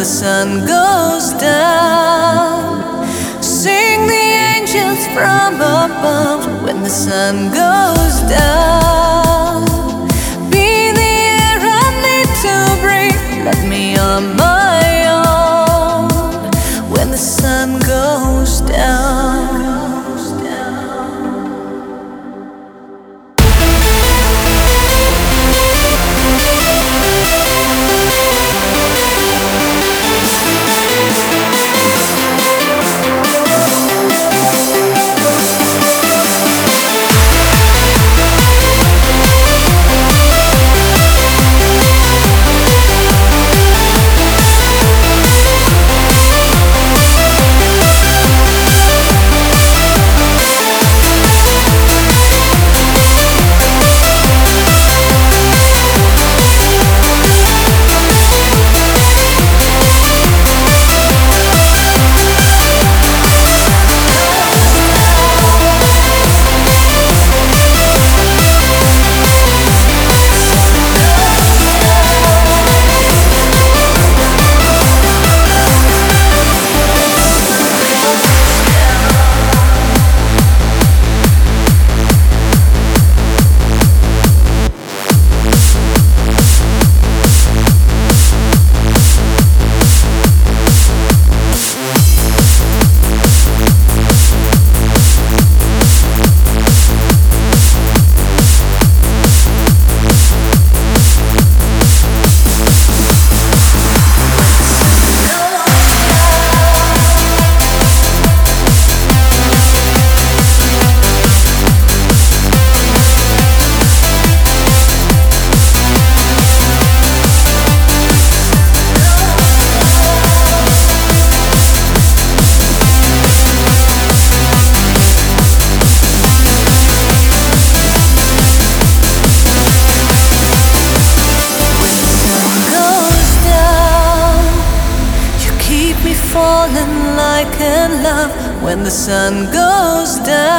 the sun goes down. Sing the angels from above when the sun goes down. Be the air I need to breathe, let me on my own when the sun goes down. Falling like in love when the sun goes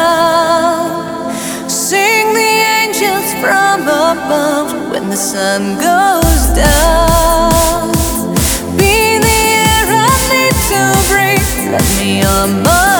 down. Sing the angels from above when the sun goes down. Be the air I need to breathe, let me on my